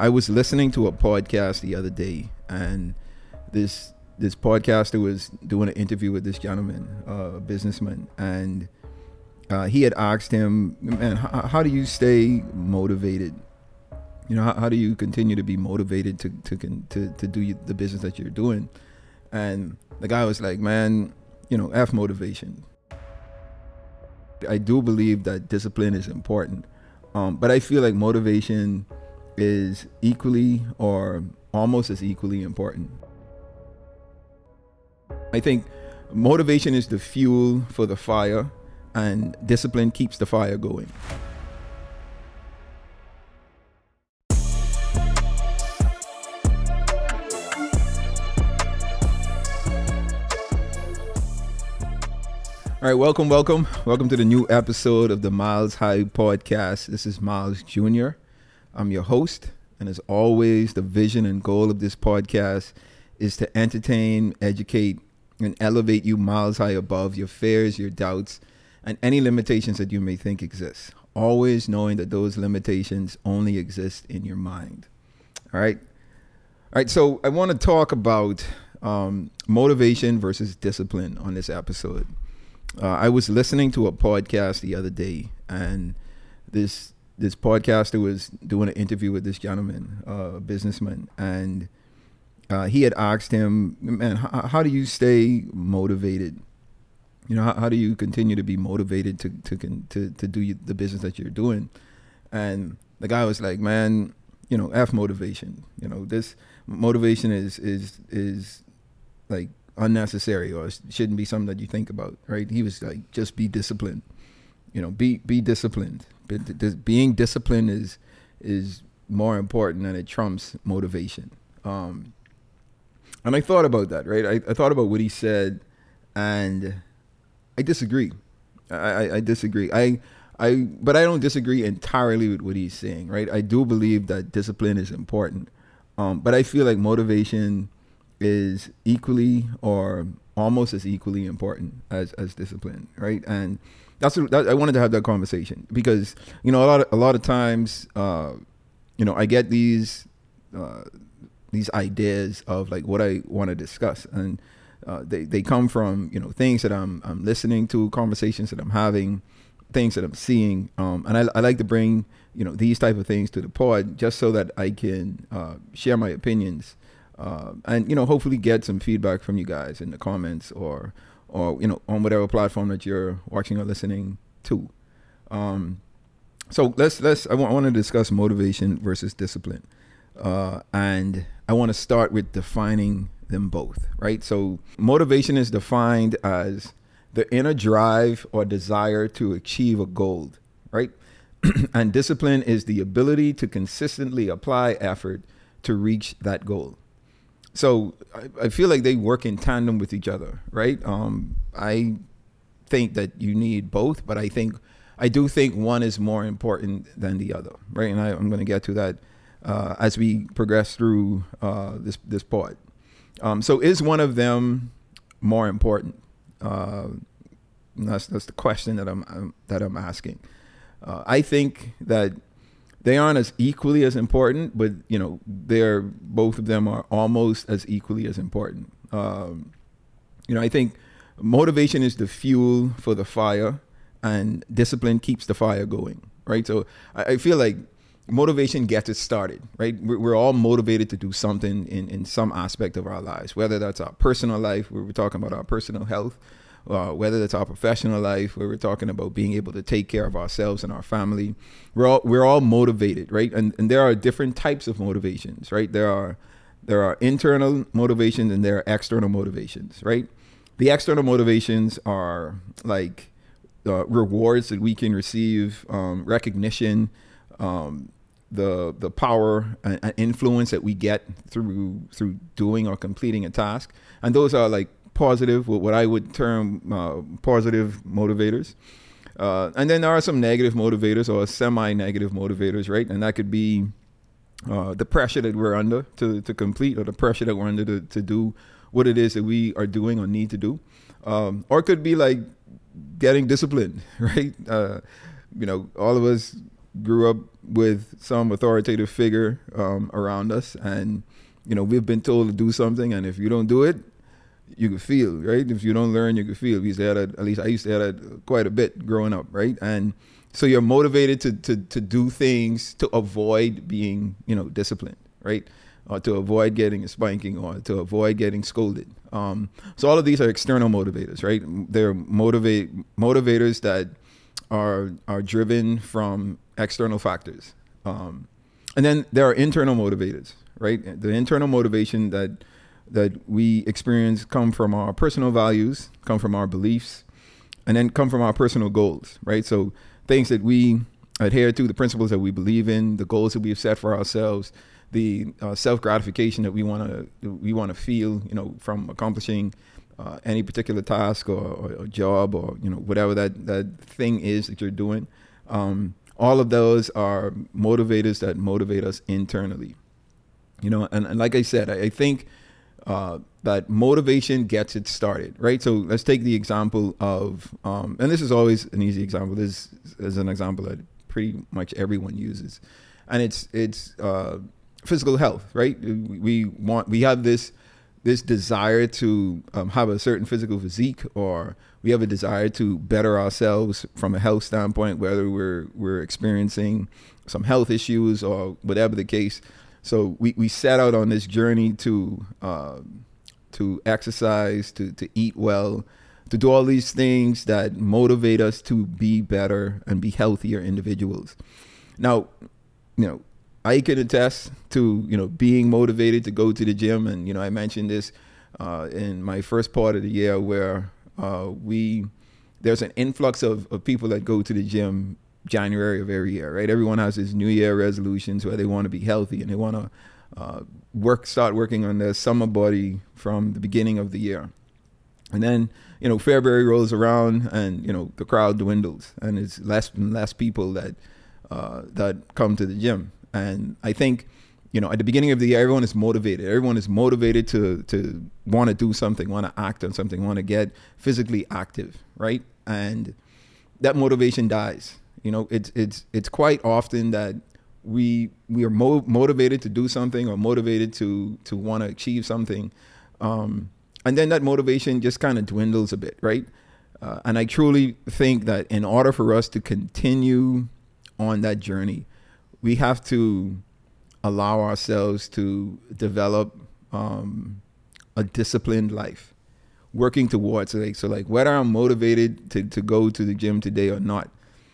I was listening to a podcast the other day, and this podcaster was doing an interview with this gentleman, a businessman, and he had asked him, "Man, how do you stay motivated? You know, how do you continue to be motivated to do the business that you're doing?" And the guy was like, "Man, F motivation. I do believe that discipline is important, but I feel like motivation is equally or almost as equally important. I think motivation is the fuel for the fire, and discipline keeps the fire going." All right, welcome to the new episode of the Miles High Podcast. This is Miles Jr. I'm your host, and as always, the vision and goal of this podcast is to entertain, educate, and elevate you miles high above your fears, your doubts, and any limitations that you may think exist. Always knowing that those limitations only exist in your mind. All right, so I want to talk about motivation versus discipline on this episode. I was listening to a podcast the other day, and this podcaster was doing an interview with this gentleman, a businessman, and he had asked him, "Man, how do you stay motivated? How do you continue to be motivated to do the business that you're doing?" And the guy was like, "Man, F motivation. This motivation is like unnecessary, or shouldn't be something that you think about, right?" He was like, "Just be disciplined. Be disciplined. Being disciplined is more important, and it trumps motivation." And I thought about that, right? I thought about what he said, and I disagree. I disagree. But I don't disagree entirely with what he's saying, right? I do believe that discipline is important, but I feel like motivation is equally or almost as equally important as discipline, right? And that's what I wanted to have that conversation, because a lot of times I get these ideas of like what I want to discuss, and they come from things that I'm listening to, conversations that I'm having, things that I'm seeing, and I like to bring these type of things to the pod just so that I can share my opinions. And hopefully get some feedback from you guys in the comments or on whatever platform that you're watching or listening to. So I want to discuss motivation versus discipline, and I want to start with defining them both. Right. So motivation is defined as the inner drive or desire to achieve a goal. Right. And discipline is the ability to consistently apply effort to reach that goal. So I feel like they work in tandem with each other, right? I think that you need both, but I do think one is more important than the other, right? And I'm going to get to that as we progress through this part. So is one of them more important? That's the question that I'm asking. I think that they aren't as equally as important, but both of them are almost as equally as important. I think motivation is the fuel for the fire, and discipline keeps the fire going, right? So I feel like motivation gets it started, right? We're all motivated to do something in some aspect of our lives, whether that's our personal life, where we're talking about our personal health, whether that's our professional life, where we're talking about being able to take care of ourselves and our family. We're all motivated, right? And there are different types of motivations, right? There are internal motivations and there are external motivations, right? The external motivations are like rewards that we can receive, recognition, the power and influence that we get through doing or completing a task, and those are like positive, what I would term positive motivators. And then there are some negative motivators or semi-negative motivators, right? And that could be the pressure that we're under to complete, or the pressure that we're under to do what it is that we are doing or need to do. Or it could be like getting disciplined, right? All of us grew up with some authoritative figure around us, and we've been told to do something, and if you don't do it, you can feel, right? If you don't learn, you can feel. We used to have that, at least I used to have that quite a bit growing up, right? And so you're motivated to do things to avoid being, disciplined, right? Or to avoid getting a spanking, or to avoid getting scolded. So all of these are external motivators, right? They're motivators that are driven from external factors. And then there are internal motivators, right? The internal motivation that we experience come from our personal values, come from our beliefs, and then come from our personal goals, right? So things that we adhere to, the principles that we believe in, the goals that we've set for ourselves, the self-gratification that we want to feel, from accomplishing any particular task or job, or whatever that thing is that you're doing. All of those are motivators that motivate us internally. And like I said, I think that motivation gets it started, right? So let's take the example of, and this is always an easy example. This is an example that pretty much everyone uses, and it's physical health, right? We have this desire to have a certain physical physique, or we have a desire to better ourselves from a health standpoint, whether we're experiencing some health issues or whatever the case. So we set out on this journey to exercise, to eat well, to do all these things that motivate us to be better and be healthier individuals. Now, I can attest to, being motivated to go to the gym. And, I mentioned this in my first part of the year, where there's an influx of people that go to the gym January of every year, right? Everyone has this New Year resolutions where they want to be healthy, and they want to start working on their summer body from the beginning of the year. And then, February rolls around, and, the crowd dwindles, and it's less and less people that come to the gym. And I think, at the beginning of the year, everyone is motivated. Everyone is motivated to want to do something, want to act on something, want to get physically active, right? And that motivation dies. It's quite often that we are motivated to do something, or motivated to want to achieve something, and then that motivation just kind of dwindles a bit, right? And I truly think that in order for us to continue on that journey, we have to allow ourselves to develop a disciplined life, working towards it. So like whether I'm motivated to go to the gym today or not,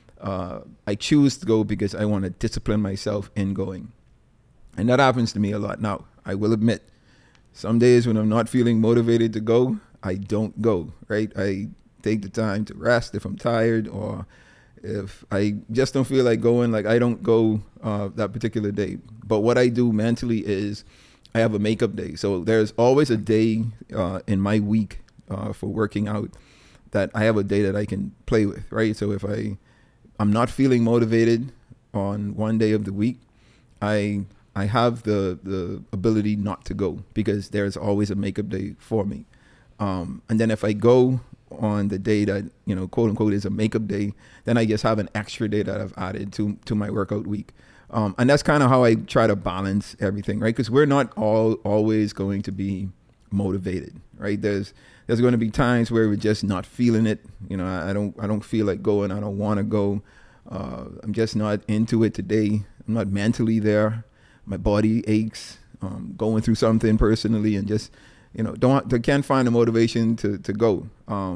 I choose to go because I want to discipline myself in going. And that happens to me a lot. Now, I will admit, some days when I'm not feeling motivated to go, I don't go, right? I take the time to rest if I'm tired, or if I just don't feel like going, like I don't go that particular day. But what I do mentally is I have a makeup day. So there's always a day in my week for working out that I have a day that I can play with, right? So if I'm not feeling motivated on one day of the week, I have the ability not to go, because there's always a makeup day for me. And then if I go on the day that, quote unquote, is a makeup day, then I just have an extra day that I've added to my workout week. And that's kind of how I try to balance everything, right? Because we're not always going to be motivated, right? There's going to be times where we're just not feeling it. I don't feel like going. I don't want to go. I'm just not into it today. I'm not mentally there. My body aches. Going through something personally, and just can't find the motivation to go.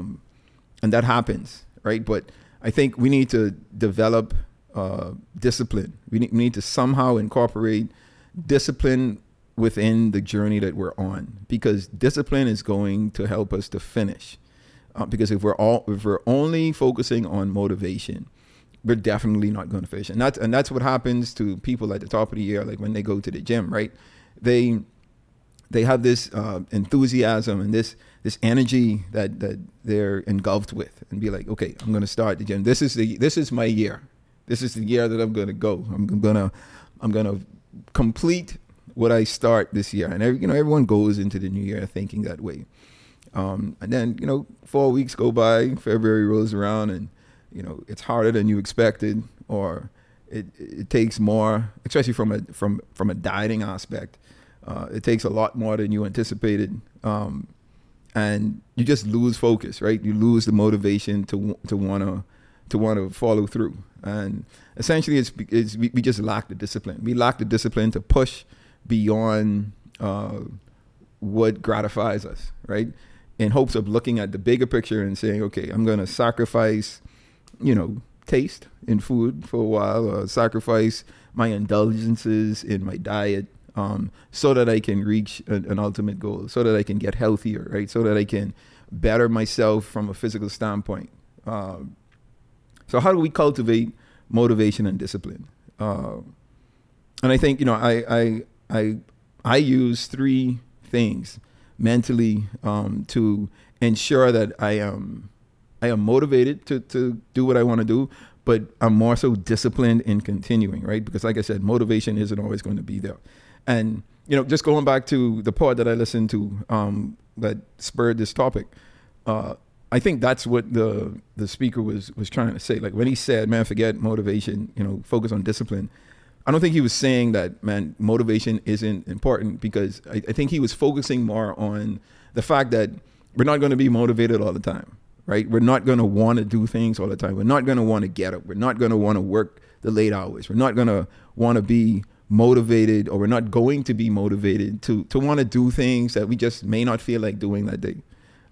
And that happens, right? But I think we need to develop discipline. We need to somehow incorporate discipline within the journey that we're on, because discipline is going to help us to finish. Because if we're only focusing on motivation, we're definitely not going to finish. And that's what happens to people at the top of the year, like when they go to the gym, right? They have this enthusiasm and this energy that they're engulfed with, and be like, okay, I'm going to start the gym. This is my year. This is the year that I'm going to go. I'm going to complete what I start this year. And everyone goes into the new year thinking that way. And then 4 weeks go by, February rolls around, and it's harder than you expected, or it takes more, especially from a dieting aspect. It takes a lot more than you anticipated, and you just lose focus, right? You lose the motivation to want to follow through, and essentially, we just lack the discipline. We lack the discipline to push beyond what gratifies us, right? In hopes of looking at the bigger picture and saying, okay, I'm going to sacrifice, taste in food for a while, or sacrifice my indulgences in my diet, so that I can reach an ultimate goal, so that I can get healthier, right? So that I can better myself from a physical standpoint. So how do we cultivate motivation and discipline? And I think, I use three things mentally to ensure that I am motivated to do what I want to do, but I'm more so disciplined in continuing, right? Because like I said, motivation isn't always going to be there. And, just going back to the part that I listened to that spurred this topic, I think that's what the speaker was trying to say. Like when he said, man, forget motivation, focus on discipline. I don't think he was saying that, man, motivation isn't important, because I think he was focusing more on the fact that we're not going to be motivated all the time, right? We're not going to want to do things all the time. We're not going to want to get up. We're not going to want to work the late hours. We're not going to want to be motivated, or we're not going to be motivated to want to do things that we just may not feel like doing that day.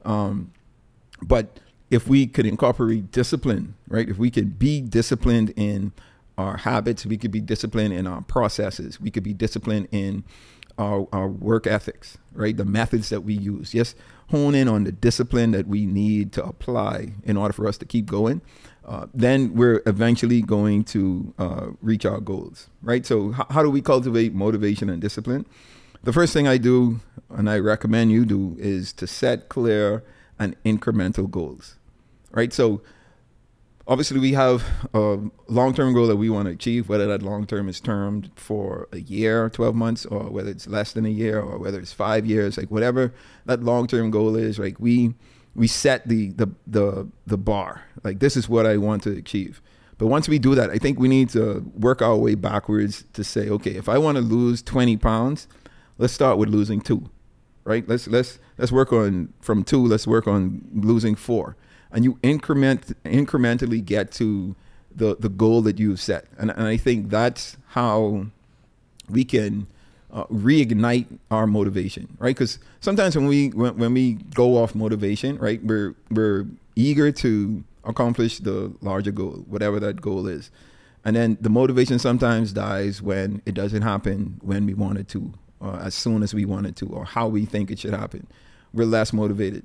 But if we could incorporate discipline, right? If we could be disciplined in our habits, we could be disciplined in our processes, we could be disciplined in our work ethics, right? The methods that we use. Just hone in on the discipline that we need to apply in order for us to keep going. Then we're eventually going to reach our goals, right? So how do we cultivate motivation and discipline? The first thing I do, and I recommend you do, is to set clear and incremental goals, right? So obviously we have a long-term goal that we want to achieve, whether that long-term is termed for a year, 12 months, or whether it's less than a year, or whether it's 5 years, like whatever that long-term goal is, like we set the bar, like this is what I want to achieve. But once we do that, I think we need to work our way backwards to say, okay, if I want to lose 20 pounds, let's start with losing 2. Right? Let's work on from 2. Let's work on losing 4, and you incrementally get to the goal that you've set. And I think that's how we can reignite our motivation, right? Because sometimes when we go off motivation, right, we're eager to accomplish the larger goal, whatever that goal is, and then the motivation sometimes dies when it doesn't happen when we want it to. As soon as we wanted to, or how we think it should happen. We're less motivated.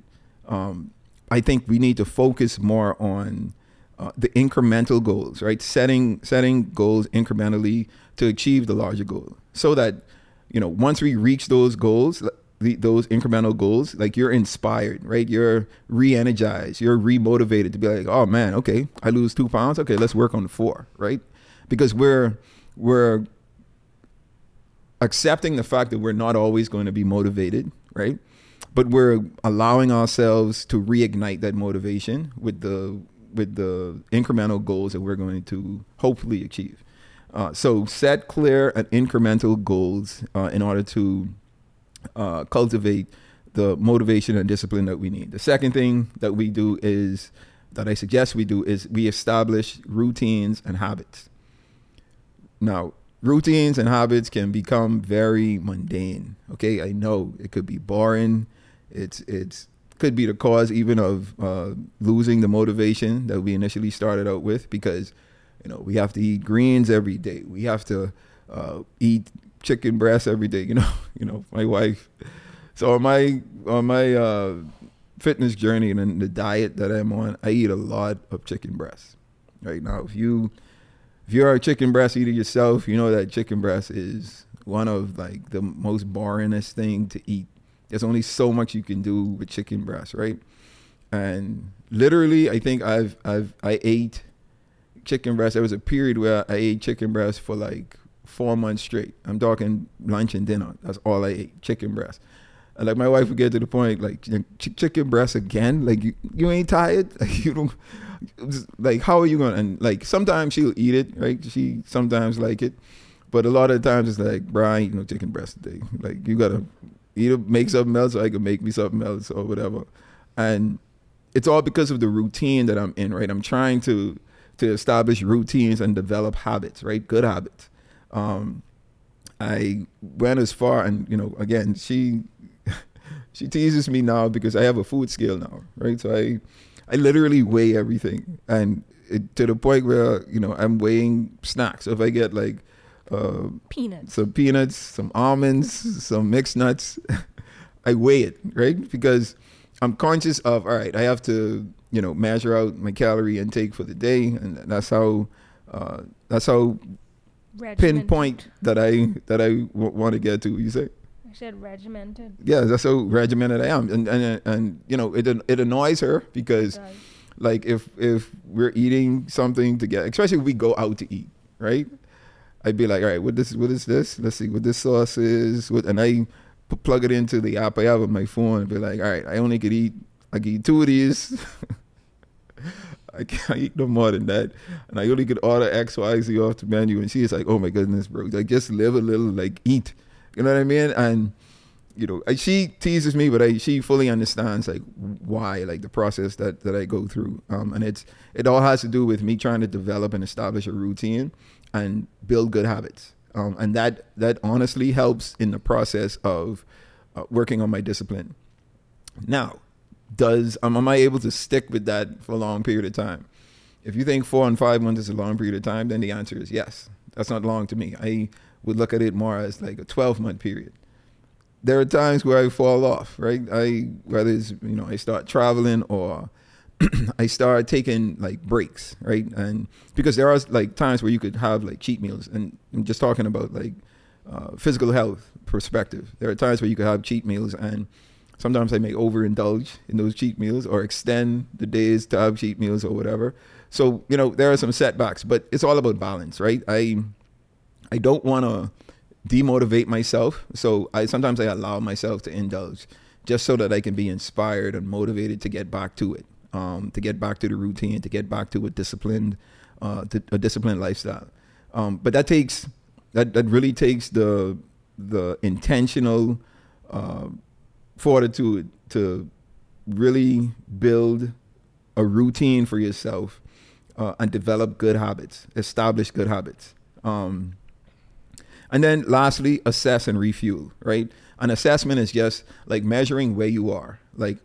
I think we need to focus more on the incremental goals, right? Setting goals incrementally to achieve the larger goal, so that once we reach those goals, those incremental goals, like you're inspired, right? You're re-energized, you're re-motivated to be like, oh man, okay, I lose 2 pounds, okay, let's work on 4, right? Because we're accepting the fact that we're not always going to be motivated, right? But we're allowing ourselves to reignite that motivation with the incremental goals that we're going to hopefully achieve. So set clear and incremental goals in order to cultivate the motivation and discipline that we need. The second thing that I suggest we do is we establish routines and habits. Now, routines and habits can become very mundane. Okay, I know it could be boring. It's could be the cause even of losing the motivation that we initially started out with, because we have to eat greens every day. We have to eat chicken breast every day. My wife. So on my fitness journey and the diet that I'm on, I eat a lot of chicken breast. Right now, if you're a chicken breast eater yourself, you know that chicken breast is one of like the most boringest thing to eat. There's only so much you can do with chicken breast, right? And literally, I think I ate chicken breast. There was a period where I ate chicken breast for like 4 months straight. I'm talking lunch and dinner. That's all I ate, chicken breast. And like my wife would get to the point, like, chicken breast again? Like, you ain't tired? Like, you don't, like, how are you going to, and like, sometimes she'll eat it, right? She sometimes like it. But a lot of the times it's like, bro, I ain't no chicken breast today. Like, you got to either make something else or I can make me something else or whatever. And it's all because of the routine that I'm in, right? I'm trying to establish routines and develop habits, right? Good habits. I went as far, and again, she teases me now because I have a food scale now, right? So I literally weigh everything, and to the point where I'm weighing snacks. So if I get like some peanuts, some almonds, some mixed nuts, I weigh it, right? Because I'm conscious of, all right, I have to measure out my calorie intake for the day, and that's how pinpoint that I want to get to. You say? I said regimented. Yeah, that's how regimented I am, and it annoys her because, like, if we're eating something together, especially if we go out to eat, right? I'd be like, all right, what is this? Let's see what this sauce is. And I plug it into the app I have on my phone and be like, all right, I can eat 2 of these. I can't eat no more than that. And I only could order X, Y, Z off the menu. And she's like, oh my goodness, bro. Like, just live a little, like, eat. You know what I mean? And, she teases me, but she fully understands, like, why, like, the process that I go through. And it all has to do with me trying to develop and establish a routine and build good habits. And that honestly helps in the process of working on my discipline. Now, am I able to stick with that for a long period of time? If you think 4 and 5 months is a long period of time, then the answer is yes. That's not long to me. I would look at it more as like a 12-month period. There are times where I fall off, right? Whether it's, I start traveling or I start taking like breaks, right? And because there are like times where you could have like cheat meals, and I'm just talking about like physical health perspective. There are times where you could have cheat meals, and sometimes I may overindulge in those cheat meals or extend the days to have cheat meals or whatever. So, there are some setbacks, but it's all about balance, right? I don't want to demotivate myself. So sometimes I allow myself to indulge just so that I can be inspired and motivated to get back to it, to get back to the routine, to get back to a disciplined lifestyle. But that really takes the intentional fortitude to really build a routine for yourself and develop good habits, establish good habits. And then lastly, assess and refuel, right? An assessment is just like measuring where you are. Like,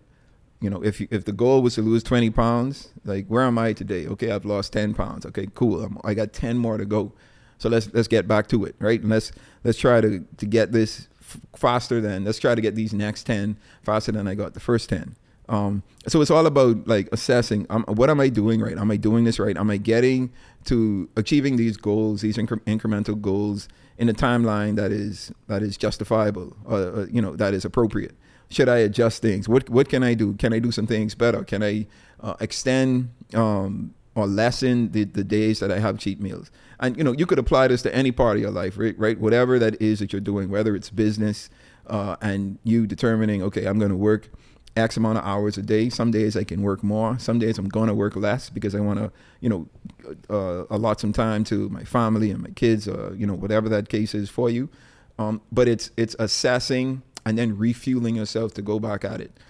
if the goal was to lose 20 pounds, like, where am I today? Okay, I've lost 10 pounds. Okay, cool. I got 10 more to go. So let's get back to it, right? And let's try to get this faster than, let's try to get these next 10 faster than I got the first 10. So it's all about like assessing, what am I doing right? Am I doing this right? Am I getting to achieving these goals, these incremental goals in a timeline that is justifiable, that is appropriate? Should I adjust things? What can I do? Can I do some things better? Can I extend or lessen the days that I have cheat meals? And you could apply this to any part of your life, right? Whatever that is that you're doing, whether it's business and you determining, okay, I'm going to work X amount of hours a day. Some days I can work more. Some days I'm going to work less because I want to, allot some time to my family and my kids, whatever that case is for you. But it's assessing and then refueling yourself to go back at it.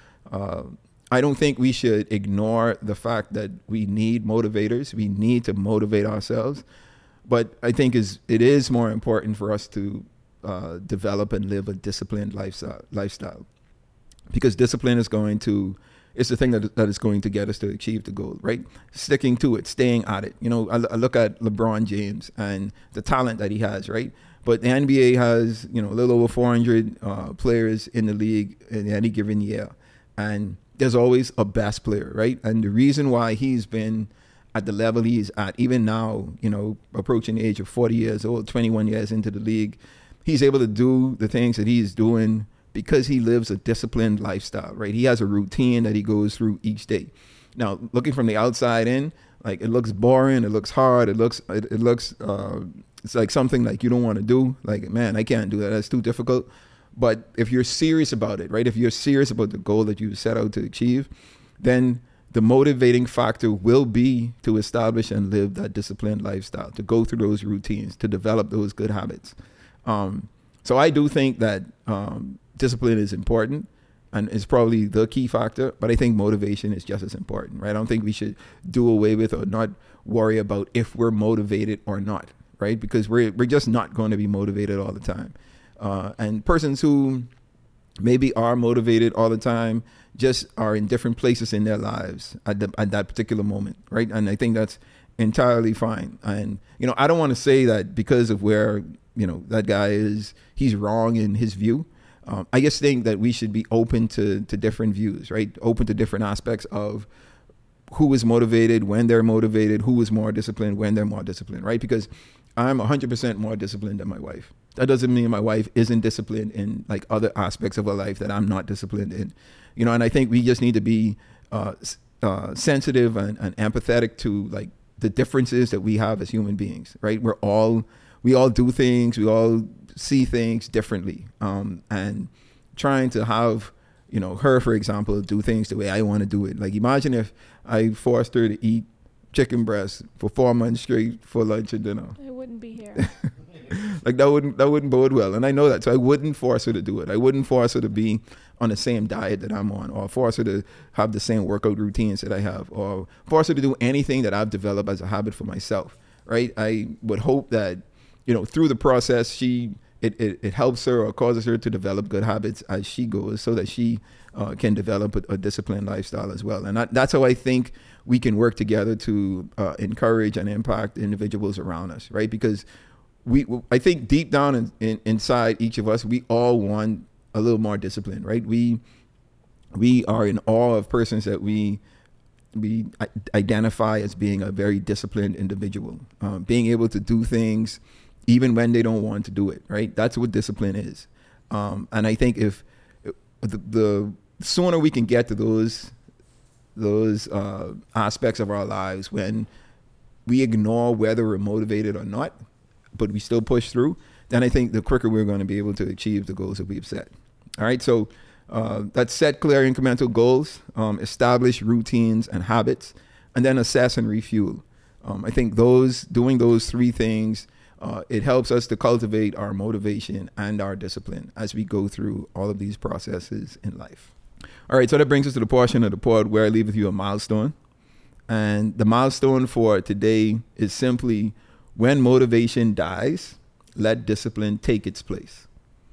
I don't think we should ignore the fact that we need motivators. We need to motivate ourselves. But I think it is more important for us to develop and live a disciplined lifestyle. Because discipline it's the thing that is going to get us to achieve the goal, right? Sticking to it, staying at it. I look at LeBron James and the talent that he has, right? But the NBA has, a little over 400 players in the league in any given year. And there's always a best player, right? And the reason why he's been at the level he's at, even now, approaching the age of 40 years old, 21 years into the league, he's able to do the things that he's doing because he lives a disciplined lifestyle, right? He has a routine that he goes through each day. Now, looking from the outside in, like, it looks boring, it looks hard, it looks it's like something like you don't want to do. Like, man, I can't do that. That's too difficult. But if you're serious about it, right? If you're serious about the goal that you set out to achieve, then the motivating factor will be to establish and live that disciplined lifestyle, to go through those routines, to develop those good habits. So I do think that discipline is important and is probably the key factor, but I think motivation is just as important, right? I don't think we should do away with or not worry about if we're motivated or not, right? Because we're just not going to be motivated all the time. And persons who maybe are motivated all the time just are in different places in their lives at that particular moment, right? And I think that's entirely fine. And, I don't want to say that because of where, that guy is, he's wrong in his view. I just think that we should be open to different views, right? Open to different aspects of who is motivated, when they're motivated, who is more disciplined, when they're more disciplined, right? Because I'm 100% more disciplined than my wife. That doesn't mean my wife isn't disciplined in like other aspects of her life that I'm not disciplined in, and I think we just need to be sensitive and empathetic to like the differences that we have as human beings, right? We all do things, we all see things differently, and trying to have, her, for example, do things the way I want to do it. Like imagine if I forced her to eat chicken breast for 4 months straight for lunch and dinner. I wouldn't be here. Like that wouldn't bode well. And I know that. So I wouldn't force her to do it. I wouldn't force her to be on the same diet that I'm on, or force her to have the same workout routines that I have, or force her to do anything that I've developed as a habit for myself. Right. I would hope that, through the process, it helps her or causes her to develop good habits as she goes, so that she can develop a disciplined lifestyle as well. And that's how I think we can work together to encourage and impact individuals around us, right? Because I think deep down inside each of us, we all want a little more discipline, right? We are in awe of persons that we identify as being a very disciplined individual, being able to do things even when they don't want to do it, right? That's what discipline is. And I think if the sooner we can get to those aspects of our lives when we ignore whether we're motivated or not, but we still push through, then I think the quicker we're going to be able to achieve the goals that we've set. All right, so that's set clear incremental goals, establish routines and habits, and then assess and refuel. I think doing those three things, it helps us to cultivate our motivation and our discipline as we go through all of these processes in life. All right, so that brings us to the portion of the pod where I leave with you a milestone. And the milestone for today is simply, when motivation dies, let discipline take its place.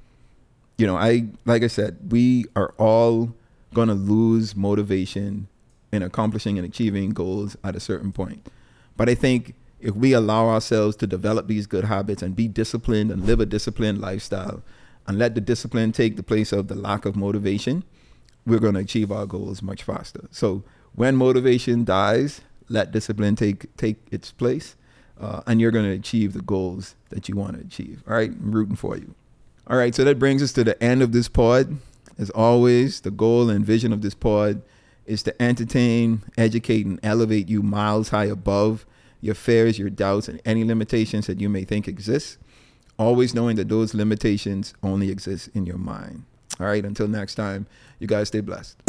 Like I said, we are all going to lose motivation in accomplishing and achieving goals at a certain point. But I think if we allow ourselves to develop these good habits and be disciplined and live a disciplined lifestyle and let the discipline take the place of the lack of motivation, we're going to achieve our goals much faster. So when motivation dies, let discipline take its place, and you're going to achieve the goals that you want to achieve. All right, I'm rooting for you. All right, so that brings us to the end of this pod. As always, the goal and vision of this pod is to entertain, educate, and elevate you miles high above your fears, your doubts, and any limitations that you may think exist, always knowing that those limitations only exist in your mind. All right, until next time, you guys stay blessed.